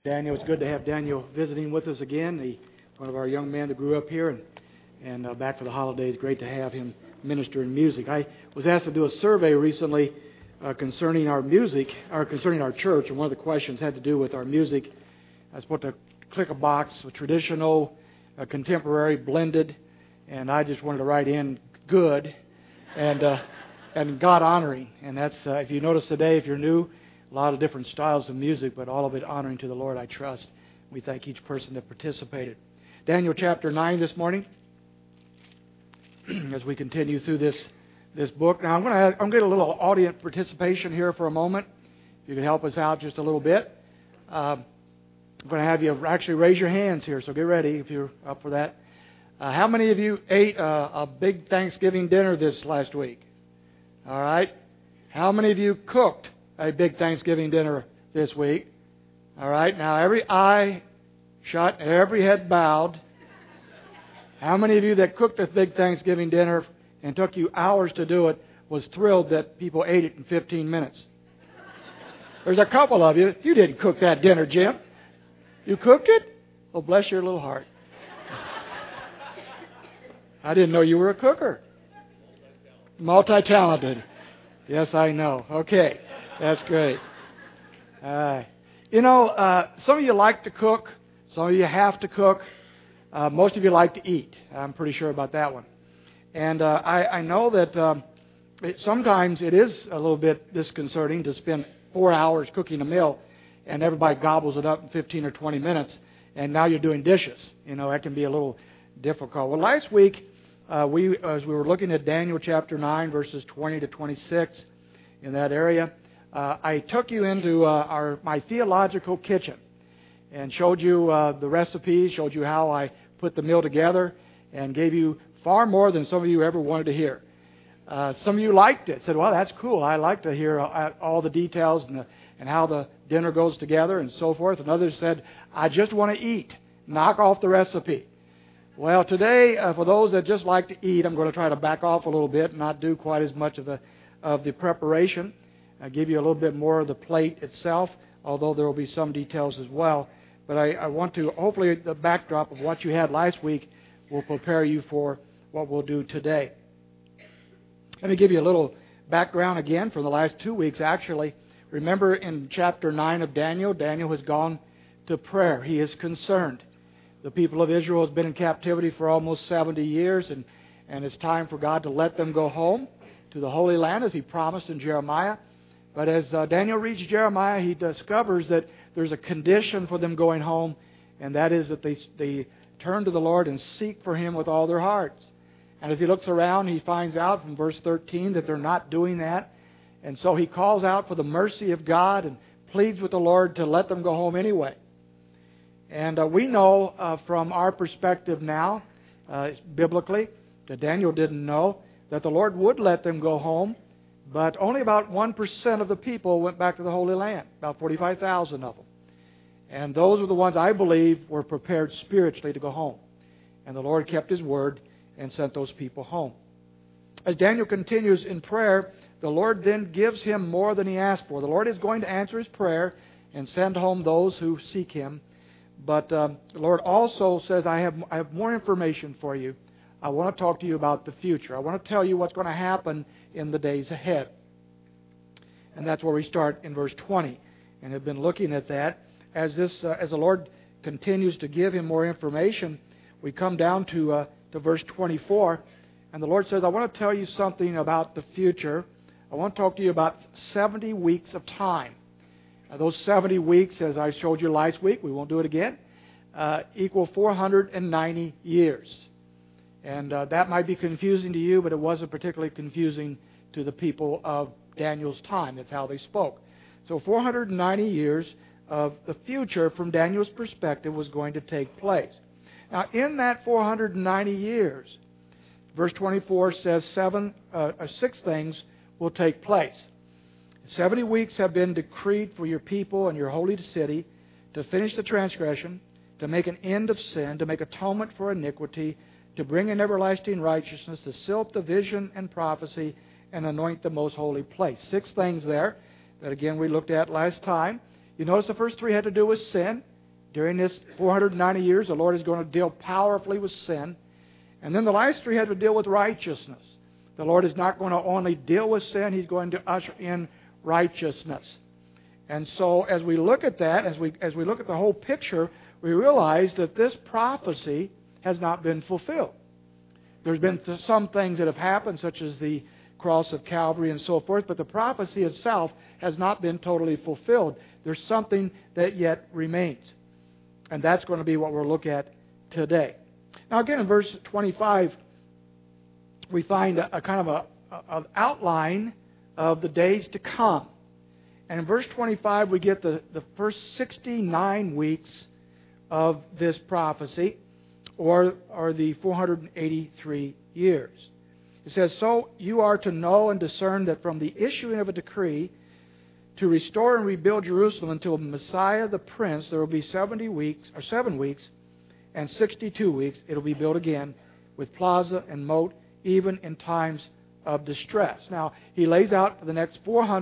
Daniel. It's good to have Daniel visiting with us again. One of our young men that grew up here and back for the holidays. Great to have him minister in music. I was asked to do a survey recently concerning our music, or concerning our church, and one of the questions had to do with our music. I was supposed to click a box with traditional, contemporary, blended, and I just wanted to write in good and God honoring. And that's if you notice today, if you're new, a lot of different styles of music, but all of it honoring to the Lord, I trust. We thank each person that participated. Daniel chapter 9 this morning, as we continue through this book. Now I'm going to get a little audience participation here for a moment. If you can help us out just a little bit. I'm going to have you actually raise your hands here, so get ready if you're up for that. How many of you ate a big Thanksgiving dinner this last week? All right. How many of you cooked a big Thanksgiving dinner this week? All right. Now every eye shut, every head bowed. How many of you that cooked a big Thanksgiving dinner and took you hours to do it was thrilled that people ate it in 15 minutes? There's a couple of you. You didn't cook that dinner, Jim. You cooked it? Oh, bless your little heart. I didn't know you were a cooker. Multi-talented. Yes, I know. Okay. That's great. Some of you like to cook. Some of you have to cook. Most of you like to eat. I'm pretty sure about that one. And I know that sometimes it is a little bit disconcerting to spend 4 hours cooking a meal and everybody gobbles it up in 15 or 20 minutes, and now you're doing dishes. That can be a little difficult. Well, last week, as we were looking at Daniel chapter 9, verses 20 to 26, in that area, I took you into my theological kitchen and showed you the recipe, showed you how I put the meal together, and gave you far more than some of you ever wanted to hear. Some of you liked it, said, well, that's cool. I like to hear all the details and how the dinner goes together and so forth. And others said, I just want to eat. Knock off the recipe. Well, today, for those that just like to eat, I'm going to try to back off a little bit and not do quite as much of the preparation. I'll give you a little bit more of the plate itself, although there will be some details as well. But I want to, hopefully the backdrop of what you had last week will prepare you for what we'll do today. Let me give you a little background again from the last 2 weeks, actually. Remember in chapter 9 of Daniel, Daniel has gone to prayer. He is concerned. The people of Israel has been in captivity for almost 70 years, and it's time for God to let them go home to the Holy Land, as He promised in Jeremiah. But as Daniel reads Jeremiah, he discovers that there's a condition for them going home, and that is that they turn to the Lord and seek for Him with all their hearts. And as he looks around, he finds out from verse 13 that they're not doing that. And so he calls out for the mercy of God and pleads with the Lord to let them go home anyway. And we know from our perspective now, biblically, that Daniel didn't know, that the Lord would let them go home, but only about 1% of the people went back to the Holy Land, about 45,000 of them. And those were the ones, I believe, were prepared spiritually to go home. And the Lord kept His word and sent those people home. As Daniel continues in prayer, the Lord then gives him more than he asked for. The Lord is going to answer his prayer and send home those who seek Him. But the Lord also says, I have more information for you. I want to talk to you about the future. I want to tell you what's going to happen in the days ahead. And that's where we start in verse 20. And have been looking at that. As the Lord continues to give him more information, we come down to verse 24. And the Lord says, I want to tell you something about the future. I want to talk to you about 70 weeks of time. Those 70 weeks, as I showed you last week, we won't do it again, equal 490 years. And that might be confusing to you, but it wasn't particularly confusing to the people of Daniel's time. That's how they spoke. So 490 years of the future from Daniel's perspective was going to take place. Now, in that 490 years, verse 24 says 6 things will take place. 70 weeks have been decreed for your people and your holy city to finish the transgression, to make an end of sin, to make atonement for iniquity, to bring in everlasting righteousness, to seal up the vision and prophecy, and anoint the most holy place. 6 things there that, again, we looked at last time. You notice the first 3 had to do with sin. During this 490 years, the Lord is going to deal powerfully with sin. And then the last 300 will deal with righteousness. The Lord is not going to only deal with sin, He's going to usher in righteousness. And so as we look at that, as we look at the whole picture, we realize that this prophecy has not been fulfilled. There's been some things that have happened, such as the cross of Calvary and so forth, but the prophecy itself has not been totally fulfilled. There's something that yet remains. And that's going to be what we'll look at today. Now again, in verse 25, we find a kind of an outline of the days to come. And in verse 25, we get the first 69 weeks of this prophecy, or the 483 years. It says, "So you are to know and discern that from the issuing of a decree to restore and rebuild Jerusalem until Messiah the Prince, there will be 7 weeks, and 62 weeks, it will be built again with plaza and moat, even in times of distress." Now, he lays out for the next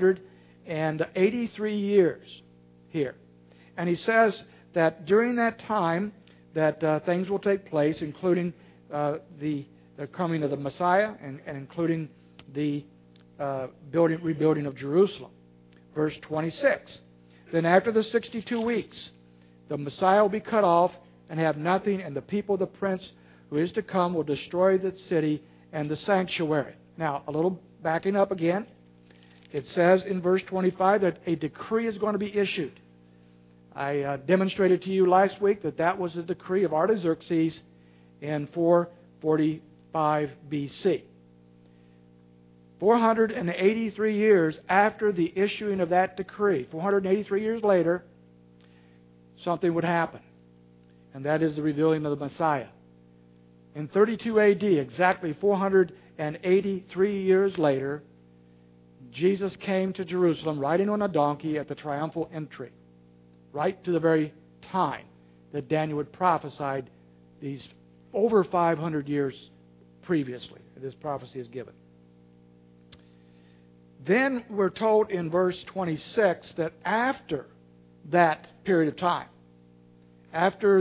483 years here. And he says that during that time that things will take place, including the coming of the Messiah and including the rebuilding of Jerusalem. Verse 26, "Then after the 62 weeks, the Messiah will be cut off and have nothing, and the people of the Prince who is to come will destroy the city and the sanctuary." Now, a little backing up again. It says in verse 25 that a decree is going to be issued. I demonstrated to you last week that was the decree of Artaxerxes in 445 BC. 483 years after the issuing of that decree, 483 years later, something would happen. And that is the revealing of the Messiah. In 32 AD, exactly 483 years later, Jesus came to Jerusalem riding on a donkey at the triumphal entry, right to the very time that Daniel had prophesied these over 500 years previously. This prophecy is given. Then we're told in verse 26 that after that period of time, after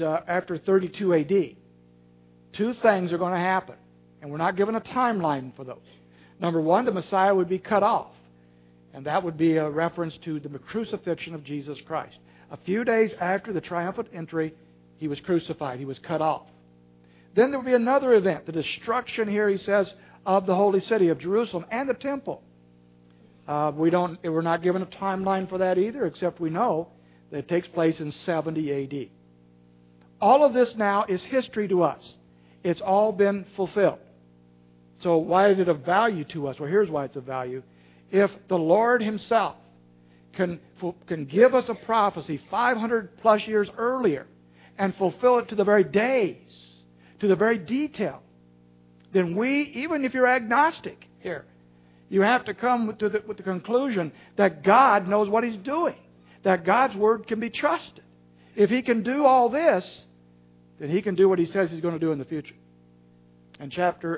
32 AD, two things are going to happen. And we're not given a timeline for those. Number one, the Messiah would be cut off. And that would be a reference to the crucifixion of Jesus Christ. A few days after the triumphant entry, He was crucified. He was cut off. Then there will be another event, the destruction here, he says, of the holy city of Jerusalem and the temple. We're not given a timeline for that either, except we know that it takes place in 70 AD. All of this now is history to us. It's all been fulfilled. So why is it of value to us? Well, here's why it's of value. If the Lord Himself can give us a prophecy 500 plus years earlier and fulfill it to the very days, to the very detail, then even if you're agnostic here, you have to come with the conclusion that God knows what He's doing, that God's Word can be trusted. If He can do all this, then He can do what He says He's going to do in the future. And chapter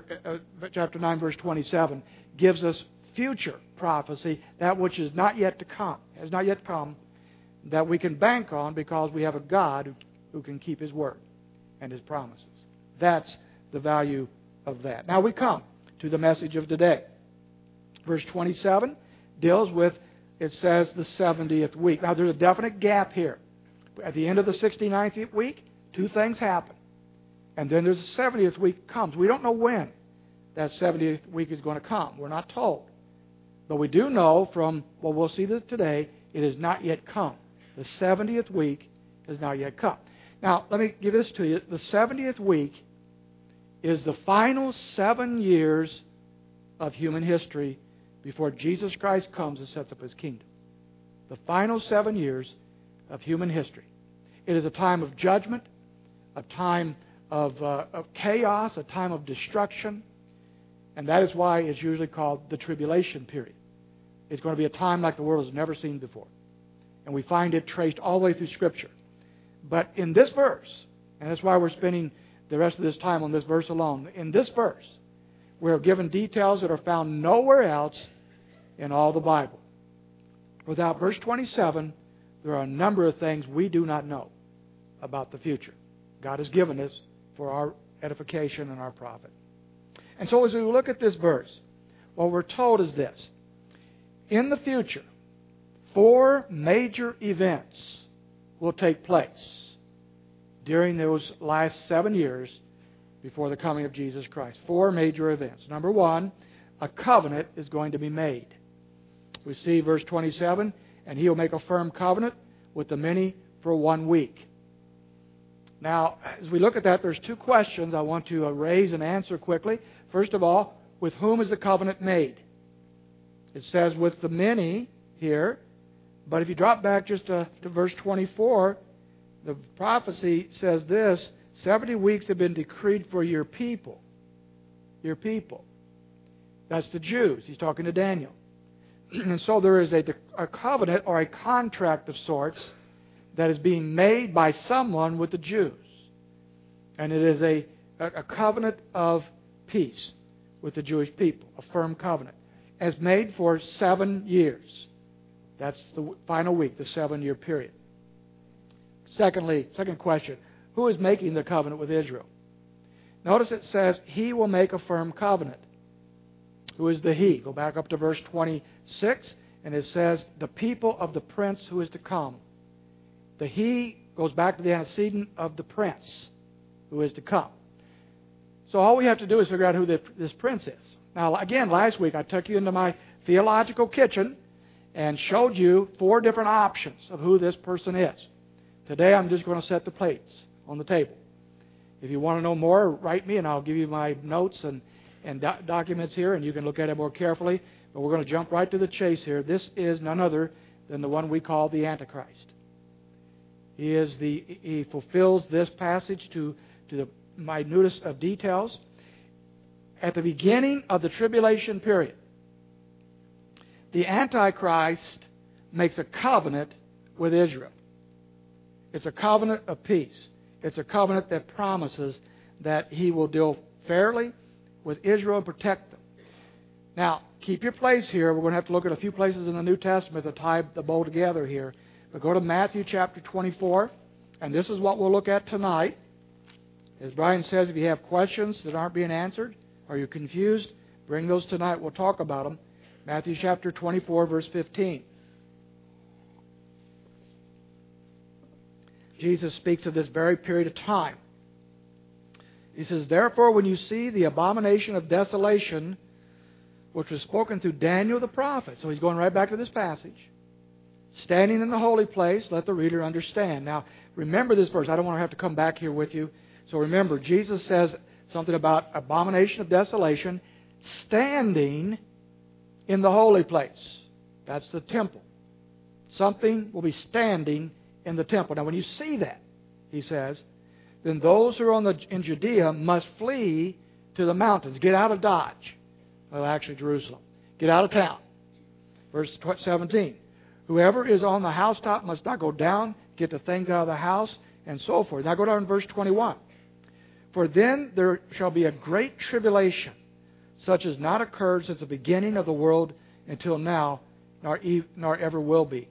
9, verse 27 gives us future prophecy, that which is not yet to come, has not yet come, that we can bank on because we have a God who can keep His Word and His promises. That's the value of that. Now we come to the message of today. Verse 27 deals with, it says, the 70th week. Now there's a definite gap here. At the end of the 69th week, two things happen. And then there's the 70th week comes. We don't know when that 70th week is going to come. We're not told. But we do know from what we'll see today, it has not yet come. The 70th week has not yet come. Now, let me give this to you. The 70th week is the final 7 years of human history before Jesus Christ comes and sets up His kingdom. The final 7 years of human history. It is a time of judgment, a time of chaos, a time of destruction, and that is why it's usually called the tribulation period. It's going to be a time like the world has never seen before. And we find it traced all the way through Scripture. But in this verse, and that's why we're spending the rest of this time on this verse alone, in this verse, we're given details that are found nowhere else in all the Bible. Without verse 27, there are a number of things we do not know. about the future. God has given us for our edification and our profit. And so as we look at this verse, what we're told is this. In the future, 4 major events will take place during those last 7 years before the coming of Jesus Christ. 4 major events. Number 1, a covenant is going to be made. We see verse 27, and he will make a firm covenant with the many for 1 week. Now, as we look at that, there's 2 questions I want to raise and answer quickly. First of all, with whom is the covenant made? It says with the many here, but if you drop back just to verse 24, the prophecy says this, 70 weeks have been decreed for your people. Your people. That's the Jews. He's talking to Daniel. And so there is a covenant or a contract of sorts that is being made by someone with the Jews. And it is a covenant of peace with the Jewish people, a firm covenant, as made for 7 years. That's the final week, the 7-year period. Second question, who is making the covenant with Israel? Notice it says, he will make a firm covenant. Who is the he? Go back up to verse 26, and it says, the people of the prince who is to come. The he goes back to the antecedent of the prince who is to come. So all we have to do is figure out who this prince is. Now, again, last week I took you into my theological kitchen and showed you 4 different options of who this person is. Today I'm just going to set the plates on the table. If you want to know more, write me and I'll give you my notes and documents here, and you can look at it more carefully. But we're going to jump right to the chase here. This is none other than the one we call the Antichrist. He fulfills this passage to the minutest of details. At the beginning of the tribulation period, the Antichrist makes a covenant with Israel. It's a covenant of peace. It's a covenant that promises that he will deal fairly with Israel and protect them. Now, keep your place here. We're going to have to look at a few places in the New Testament to tie the bow together here. But go to Matthew chapter 24, and this is what we'll look at tonight. As Brian says, if you have questions that aren't being answered or you're confused, bring those tonight. We'll talk about them. Matthew chapter 24, verse 15. Jesus speaks of this very period of time. He says, therefore, when you see the abomination of desolation, which was spoken through Daniel the prophet, so he's going right back to this passage, standing in the holy place, let the reader understand. Now, remember this verse. I don't want to have to come back here with you. So remember, Jesus says something about abomination of desolation, standing in the holy place. That's the temple. Something will be standing in the temple. Now, when you see that, he says, then those who are in Judea must flee to the mountains. Get out of Dodge. Well, actually, Jerusalem. Get out of town. Verse 17. Whoever is on the housetop must not go down, get the things out of the house, and so forth. Now go down to verse 21. For then there shall be a great tribulation, such as not occurred since the beginning of the world until now, nor ever will be.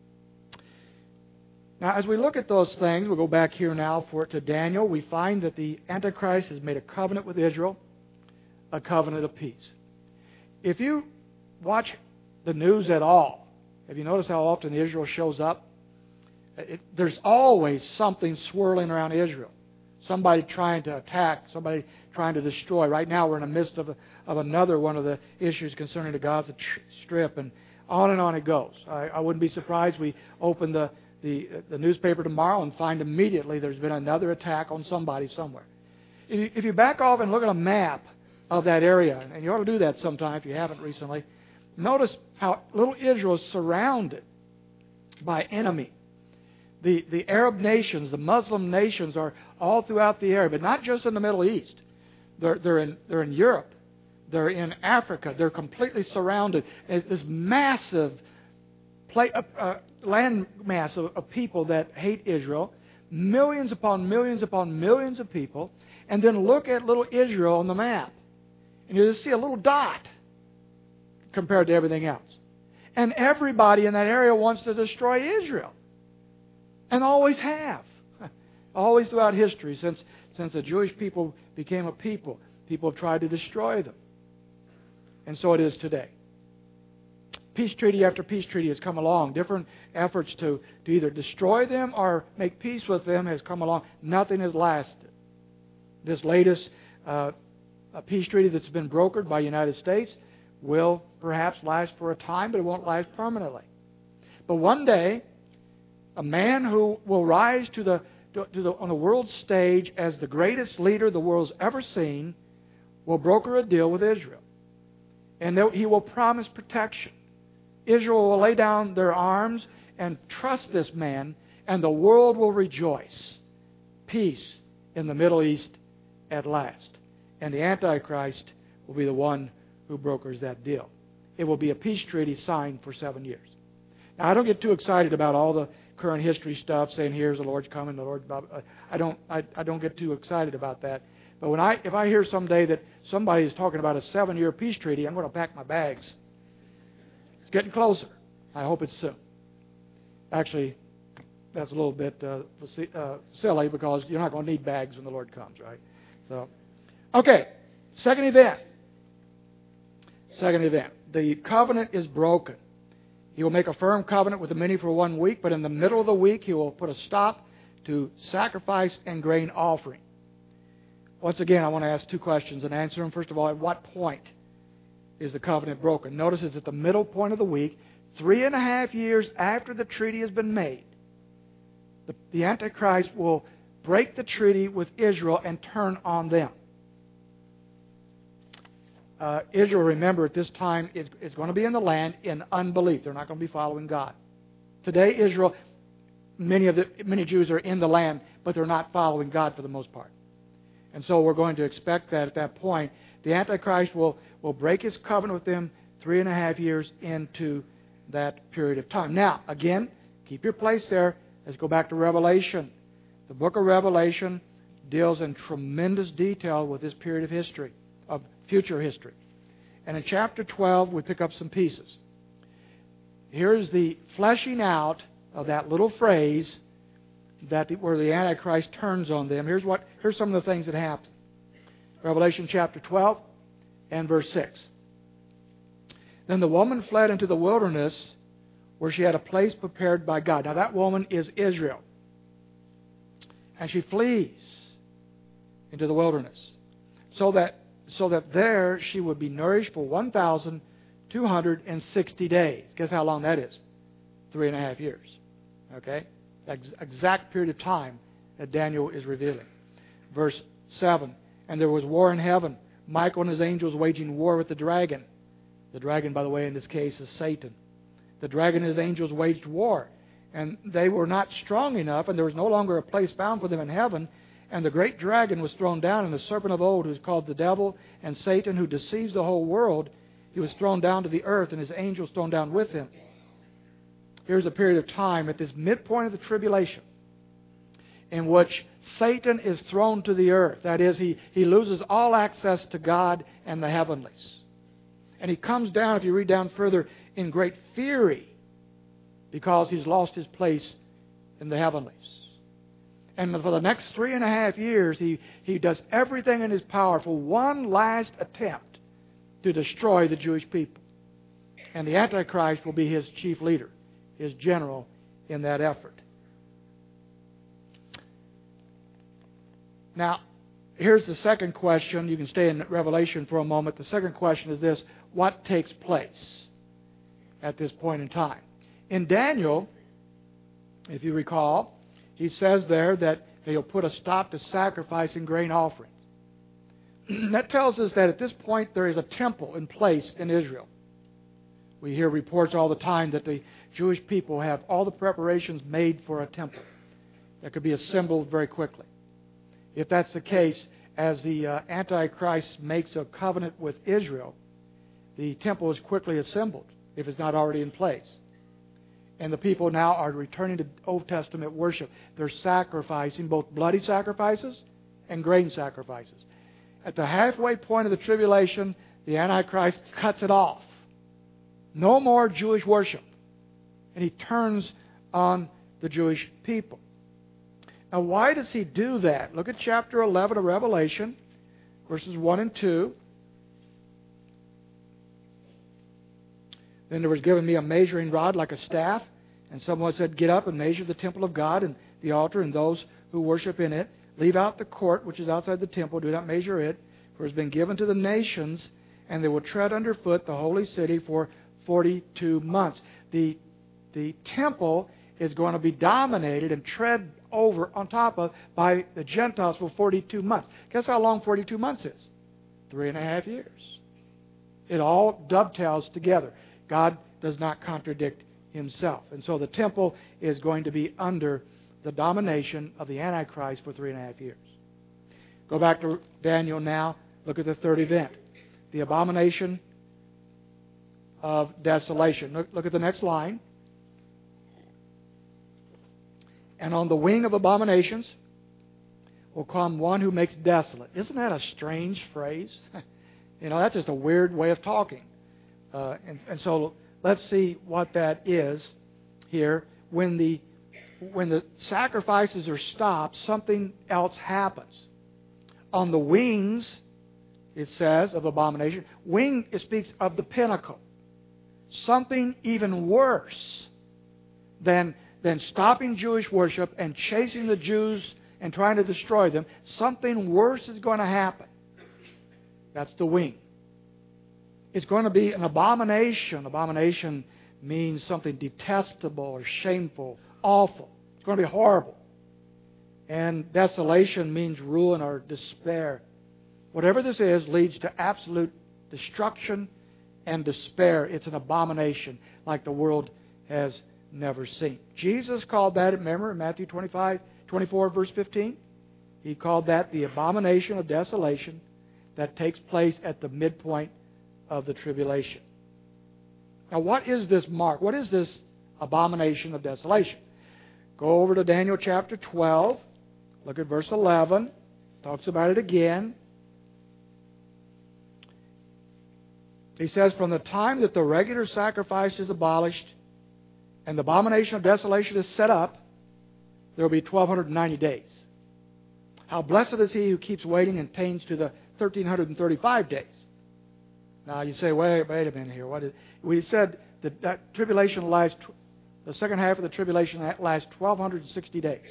Now, as we look at those things, we'll go back here now to Daniel. We find that the Antichrist has made a covenant with Israel, a covenant of peace. If you watch the news at all, have you noticed how often Israel shows up? There's always something swirling around Israel. Somebody trying to attack, somebody trying to destroy. Right now we're in the midst of another one of the issues concerning the Gaza Strip, and on it goes. I wouldn't be surprised we open the newspaper tomorrow and find immediately there's been another attack on somebody somewhere. If you back off and look at a map of that area, and you ought to do that sometime if you haven't recently, notice how little Israel is surrounded by enemy. The Arab nations, the Muslim nations are all throughout the area, but not just in the Middle East. They're in Europe. They're in Africa. They're completely surrounded. This massive land mass of people that hate Israel, millions upon millions upon millions of people, and then look at little Israel on the map, and you just see a little dot compared to everything else. And everybody in that area wants to destroy Israel, and always have. Always throughout history, since the Jewish people became a people have tried to destroy them. And so it is today. Peace treaty after peace treaty has come along. Different efforts to either destroy them or make peace with them has come along. Nothing has lasted. This latest peace treaty that's been brokered by the United States will perhaps last for a time, but it won't last permanently. But one day, a man who will rise on the world stage as the greatest leader the world's ever seen will broker a deal with Israel. And he will promise protection. Israel will lay down their arms and trust this man, and the world will rejoice. Peace in the Middle East at last. And the Antichrist will be the one who brokers that deal. It will be a peace treaty signed for 7 years. Now, I don't get too excited about all the current history stuff, saying here's the Lord's coming, the Lord's about. I don't get too excited about that. But if I hear someday that somebody is talking about a 7-year peace treaty, I'm going to pack my bags. It's getting closer. I hope it's soon. Actually, that's a little bit silly because you're not going to need bags when the Lord comes, right? So, okay, second event. The covenant is broken. He will make a firm covenant with the many for 1 week, but in the middle of the week he will put a stop to sacrifice and grain offering. Once again, I want to ask 2 questions and answer them. First of all, at what point is the covenant broken? Notice it's at the middle point of the week, 3.5 years after the treaty has been made. The Antichrist will break the treaty with Israel and turn on them. Israel, remember, at this time is going to be in the land in unbelief. They're not going to be following God. Today, Israel, many Jews are in the land, but they're not following God for the most part. And so we're going to expect that at that point, the Antichrist will break his covenant with them 3.5 years into that period of time. Now, again, keep your place there. Let's go back to Revelation. The book of Revelation deals in tremendous detail with this period of history, of future history. And in chapter 12, we pick up some pieces. Here's the fleshing out of that little phrase where the Antichrist turns on them. Here's some of the things that happen. Revelation chapter 12 and verse 6. Then the woman fled into the wilderness where she had a place prepared by God. Now that woman is Israel. And she flees into the wilderness so that there she would be nourished for 1,260 days. Guess how long that is? 3.5 years. Okay? Exact period of time that Daniel is revealing. Verse 7. And there was war in heaven. Michael and his angels waging war with the dragon. The dragon, by the way, in this case is Satan. The dragon and his angels waged war. And they were not strong enough, and there was no longer a place found for them in heaven. And the great dragon was thrown down, and the serpent of old, who is called the devil and Satan, who deceives the whole world, he was thrown down to the earth, and his angels thrown down with him. Here's a period of time at this midpoint of the tribulation in which Satan is thrown to the earth. That is, he loses all access to God and the heavenlies. And he comes down, if you read down further, in great fury because he's lost his place in the heavenlies. And for the next 3.5 years, he does everything in his power for one last attempt to destroy the Jewish people. And the Antichrist will be his chief leader, his general in that effort. Now, here's the second question. You can stay in Revelation for a moment. The second question is this: what takes place at this point in time? In Daniel, if you recall, he says there that he'll put a stop to sacrifice and grain offerings. That tells us that at this point there is a temple in place in Israel. We hear reports all the time that the Jewish people have all the preparations made for a temple that could be assembled very quickly. If that's the case, as the Antichrist makes a covenant with Israel, the temple is quickly assembled, if it's not already in place. And the people now are returning to Old Testament worship. They're sacrificing both bloody sacrifices and grain sacrifices. At the halfway point of the tribulation, the Antichrist cuts it off. No more Jewish worship. And he turns on the Jewish people. Now, why does He do that? Look at chapter 11 of Revelation, verses 1 and 2. Then there was given me a measuring rod like a staff, and someone said, Get up and measure the temple of God and the altar and those who worship in it. Leave out the court which is outside the temple. Do not measure it, for it has been given to the nations, and they will tread underfoot the holy city for 42 months. The temple is going to be dominated and tread over on top of by the Gentiles for 42 months. Guess how long 42 months is? 3.5 years. It all dovetails together. God does not contradict Himself. And so the temple is going to be under the domination of the Antichrist for 3.5 years. Go back to Daniel now. Look at the third event. The abomination of desolation. Look at the next line. And on the wing of abominations will come one who makes desolate. Isn't that a strange phrase? That's just a weird way of talking. And so let's see what that is here. When the sacrifices are stopped, something else happens. On the wings, it says, of abomination. Wing, it speaks of the pinnacle. Something even worse than stopping Jewish worship and chasing the Jews and trying to destroy them. Something worse is going to happen. That's the wing. It's going to be an abomination. Abomination means something detestable or shameful, awful. It's going to be horrible. And desolation means ruin or despair. Whatever this is leads to absolute destruction and despair. It's an abomination like the world has never seen. Jesus called that, remember, in Matthew 24, verse 15? He called that the abomination of desolation that takes place at the midpoint of the tribulation. Now, what is this mark? What is this abomination of desolation? Go over to Daniel chapter 12. Look at verse 11. Talks about it again. He says, From the time that the regular sacrifice is abolished and the abomination of desolation is set up, there will be 1,290 days. How blessed is he who keeps waiting and attains to the 1,335 days. Now you say, wait a minute here. We said that tribulation lasts, the second half of the tribulation lasts 1,260 days.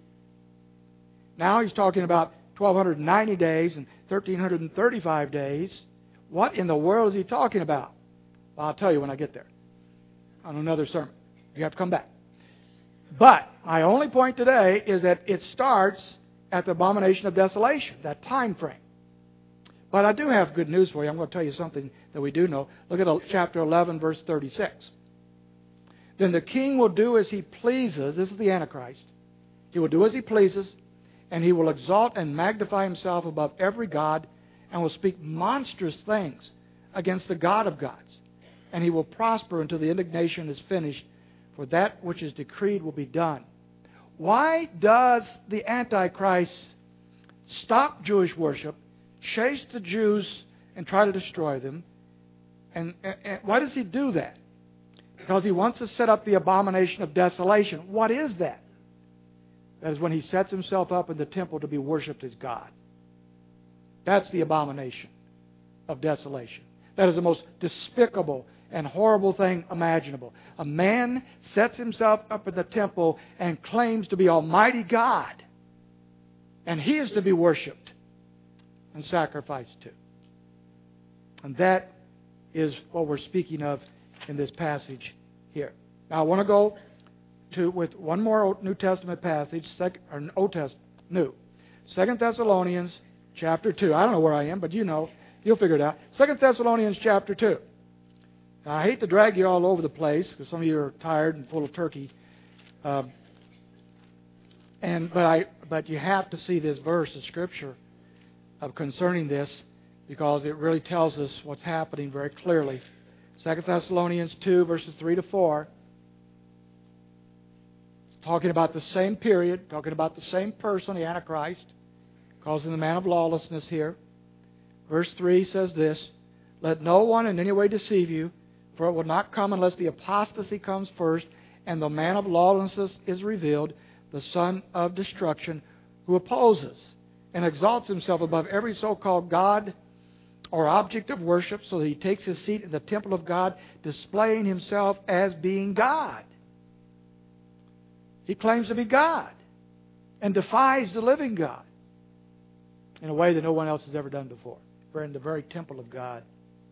Now he's talking about 1,290 days and 1,335 days. What in the world is he talking about? Well, I'll tell you when I get there on another sermon. You have to come back. But my only point today is that it starts at the abomination of desolation, that time frame. But I do have good news for you. I'm going to tell you something that we do know. Look at chapter 11, verse 36. Then the king will do as he pleases. This is the Antichrist. He will do as he pleases, and he will exalt and magnify himself above every god, and will speak monstrous things against the God of gods. And he will prosper until the indignation is finished, for that which is decreed will be done. Why does the Antichrist stop Jewish worship, chase the Jews, and try to destroy them? And why does he do that? Because he wants to set up the abomination of desolation. What is that? That is when he sets himself up in the temple to be worshipped as God. That's the abomination of desolation. That is the most despicable and horrible thing imaginable. A man sets himself up in the temple and claims to be Almighty God. And He is to be worshipped and sacrificed to. And that is what we're speaking of in this passage here. Now I want to go with one more New Testament passage, Old Testament, New. 2 Thessalonians chapter 2. I don't know where I am, but you'll figure it out. 2 Thessalonians chapter 2. Now, I hate to drag you all over the place because some of you are tired and full of turkey. But you have to see this verse of Scripture concerning this because it really tells us what's happening very clearly. 2 Thessalonians 2, verses 3 to 4. Talking about the same period, talking about the same person, the Antichrist, causing the man of lawlessness here. Verse 3 says this, Let no one in any way deceive you, for it will not come unless the apostasy comes first, and the man of lawlessness is revealed, the son of destruction, who opposes and exalts himself above every so-called God or object of worship, so that he takes his seat in the temple of God, displaying himself as being God. He claims to be God and defies the living God in a way that no one else has ever done before. We're in the very temple of God.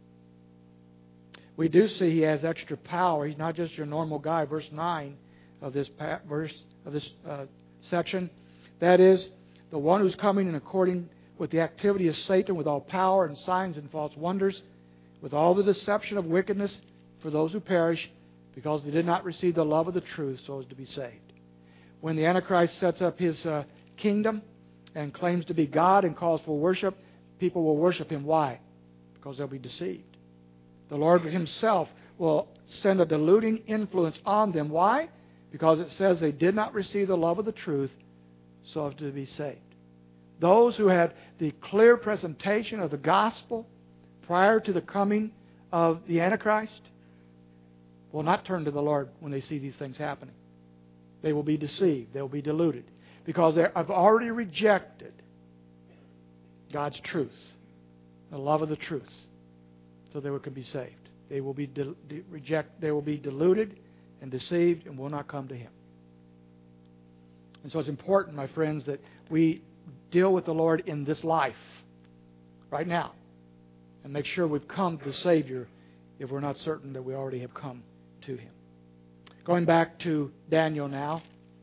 We do see he has extra power. He's not just your normal guy. Verse 9 of this section. That is, the one who's coming in according with the activity of Satan, with all power and signs and false wonders, with all the deception of wickedness for those who perish, because they did not receive the love of the truth so as to be saved. When the Antichrist sets up his kingdom and claims to be God and calls for worship, people will worship him. Why? Because they'll be deceived. The Lord himself will send a deluding influence on them. Why? Because it says they did not receive the love of the truth so as to be saved. Those who had the clear presentation of the gospel prior to the coming of the Antichrist will not turn to the Lord when they see these things happening. They will be deceived. They will be deluded. Because they have already rejected God's truth, the love of the truth, so they can be saved. They will be They will be deluded and deceived and will not come to Him. And so it's important, my friends, that we deal with the Lord in this life, right now, and make sure we've come to the Savior if we're not certain that we already have come to Him. Going back to Daniel now.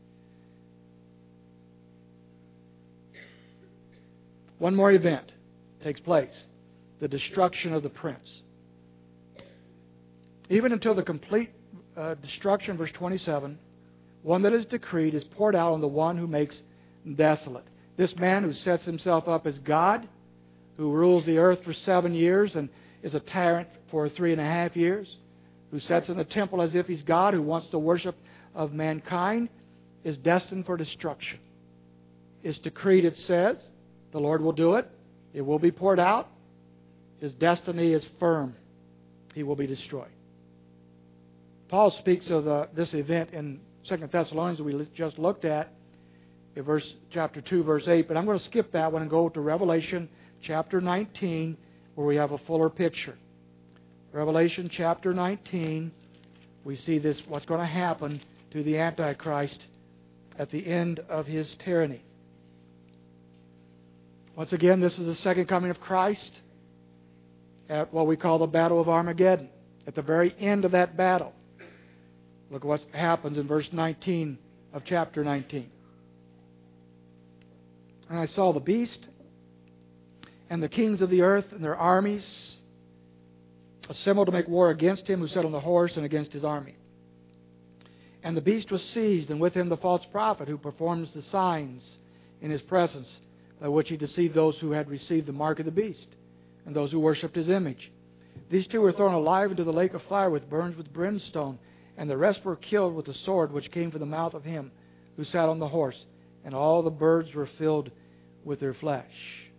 One more event takes place. The destruction of the prince. Even until the complete destruction, verse 27, one that is decreed is poured out on the one who makes desolate. This man who sets himself up as God, who rules the earth for 7 years and is a tyrant for 3.5 years, who sits in the temple as if he's God, who wants the worship of mankind, is destined for destruction. It's decreed, it says. The Lord will do it. It will be poured out. His destiny is firm. He will be destroyed. Paul speaks of this event in 2 Thessalonians that we just looked at in chapter 2, verse 8. But I'm going to skip that one and go to Revelation chapter 19, where we have a fuller picture. Revelation chapter 19, we see this, what's going to happen to the Antichrist at the end of his tyranny. Once again, this is the second coming of Christ at what we call the Battle of Armageddon. At the very end of that battle, look at what happens in verse 19 of chapter 19. And I saw the beast and the kings of the earth and their armies assembled to make war against him who sat on the horse and against his army. And the beast was seized, and with him the false prophet who performs the signs in his presence, by which he deceived those who had received the mark of the beast, and those who worshipped his image. These two were thrown alive into the lake of fire, which burns with brimstone, and the rest were killed with the sword which came from the mouth of him who sat on the horse, and all the birds were filled with their flesh.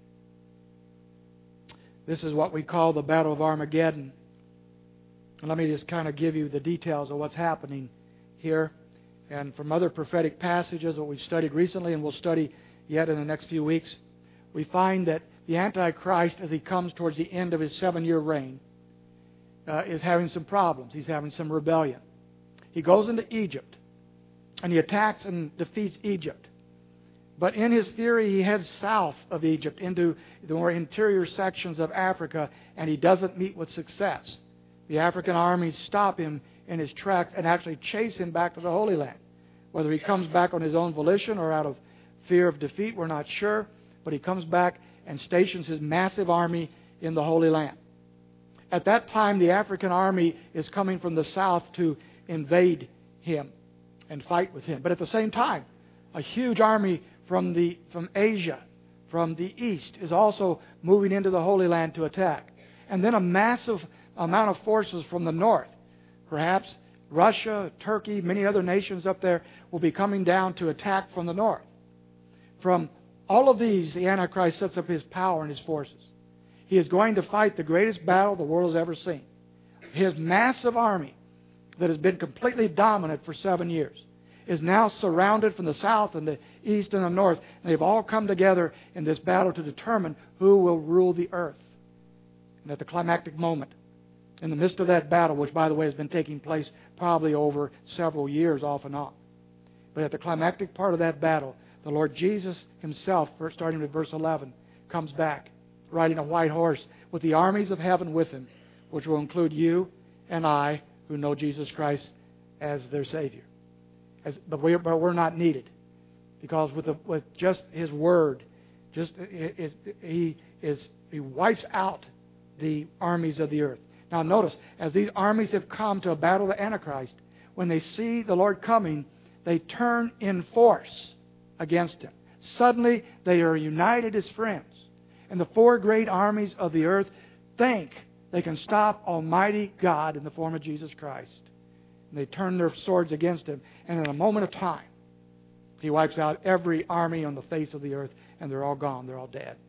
This is what we call the Battle of Armageddon. And let me just kind of give you the details of what's happening here. And from other prophetic passages that we've studied recently and we'll study yet in the next few weeks, we find that the Antichrist, as he comes towards the end of his 7-year reign, is having some problems. He's having some rebellion. He goes into Egypt, and he attacks and defeats Egypt. But in his theory, he heads south of Egypt into the more interior sections of Africa, and he doesn't meet with success. The African armies stop him in his tracks and actually chase him back to the Holy Land. Whether he comes back on his own volition or out of fear of defeat, we're not sure. But he comes back and stations his massive army in the Holy Land. At that time, the African army is coming from the south to invade him and fight with him. But at the same time, a huge army from Asia, from the east, is also moving into the Holy Land to attack. And then a massive amount of forces from the north, perhaps Russia, Turkey, many other nations up there, will be coming down to attack from the north. From all of these, the Antichrist sets up his power and his forces. He is going to fight the greatest battle the world has ever seen. His massive army that has been completely dominant for 7 years is now surrounded from the south and the east and the north. And they've all come together in this battle to determine who will rule the earth. And at the climactic moment, in the midst of that battle, which, by the way, has been taking place probably over several years off and on. But at the climactic part of that battle, the Lord Jesus Himself, starting with verse 11, comes back, riding a white horse with the armies of heaven with Him, which will include you and I who know Jesus Christ as their Savior. But we're not needed, because with just His Word, He wipes out the armies of the earth. Now notice, as these armies have come to a battle of the Antichrist, when they see the Lord coming, they turn in force against Him. Suddenly, they are united as friends. And the four great armies of the earth think they can stop Almighty God in the form of Jesus Christ. And they turn their swords against Him. And in a moment of time, He wipes out every army on the face of the earth, and they're all gone. They're all dead.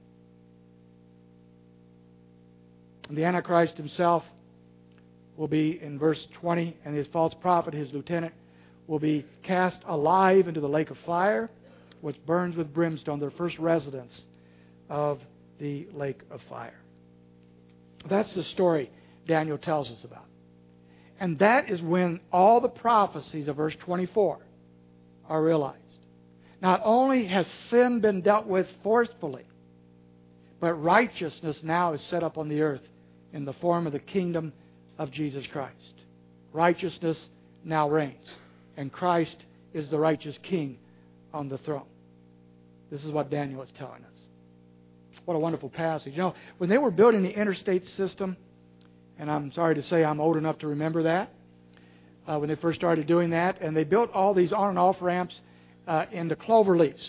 And the Antichrist himself will be, in verse 20, and his false prophet, his lieutenant, will be cast alive into the lake of fire, which burns with brimstone, their first residence of the lake of fire. That's the story Daniel tells us about. And that is when all the prophecies of verse 24 are realized. Not only has sin been dealt with forcefully, but righteousness now is set up on the earth in the form of the kingdom of Jesus Christ. Righteousness now reigns, and Christ is the righteous King on the throne. This is what Daniel is telling us. What a wonderful passage. You know, when they were building the interstate system, and I'm sorry to say I'm old enough to remember that, when they first started doing that, and they built all these on and off ramps into clover leaves.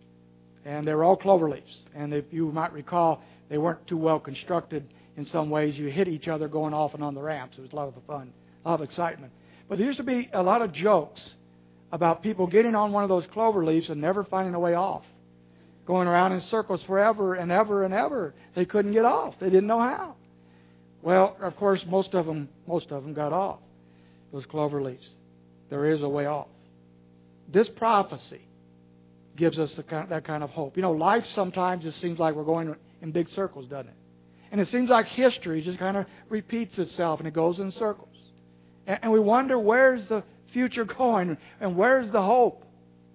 And they were all clover leaves. And if you might recall, they weren't too well constructed in some ways. You hit each other going off and on the ramps. It was a lot of fun, a lot of excitement. But there used to be a lot of jokes about people getting on one of those clover leaves and never finding a way off. Going around in circles forever and ever and ever. They couldn't get off. They didn't know how. Well, of course, most of them got off those clover leaves. There is a way off. This prophecy gives us that kind of hope. You know, life sometimes just seems like we're going in big circles, doesn't it? And it seems like history just kind of repeats itself and it goes in circles. And we wonder, where's the future going and where's the hope?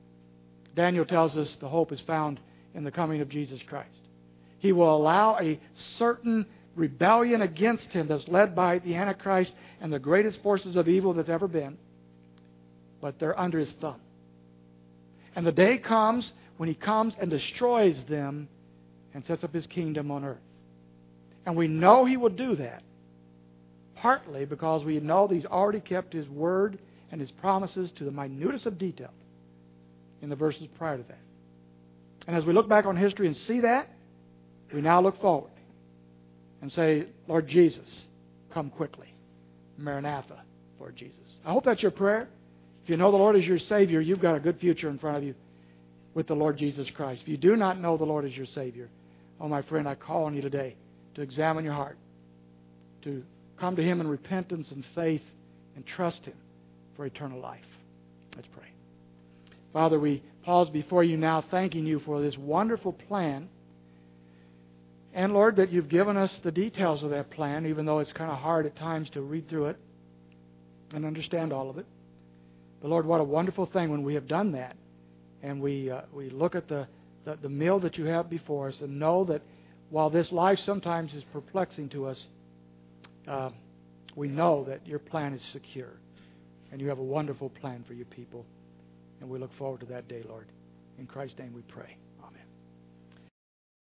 Daniel tells us the hope is found in the coming of Jesus Christ. He will allow a certain rebellion against Him that's led by the Antichrist and the greatest forces of evil that's ever been, but they're under His thumb. And the day comes when He comes and destroys them and sets up His kingdom on earth. And we know He will do that partly because we know that He's already kept His word and His promises to the minutest of detail in the verses prior to that. And as we look back on history and see that, we now look forward and say, Lord Jesus, come quickly. Maranatha, Lord Jesus. I hope that's your prayer. If you know the Lord as your Savior, you've got a good future in front of you with the Lord Jesus Christ. If you do not know the Lord as your Savior, oh, my friend, I call on you today to examine your heart, to come to Him in repentance and faith and trust Him for eternal life. Let's pray. Father, we pause before you now, thanking you for this wonderful plan. And, Lord, that you've given us the details of that plan, even though it's kind of hard at times to read through it and understand all of it. But, Lord, what a wonderful thing when we have done that and we look at the meal that you have before us and know that while this life sometimes is perplexing to us, we know that your plan is secure and you have a wonderful plan for your people. And we look forward to that day, Lord. In Christ's name we pray.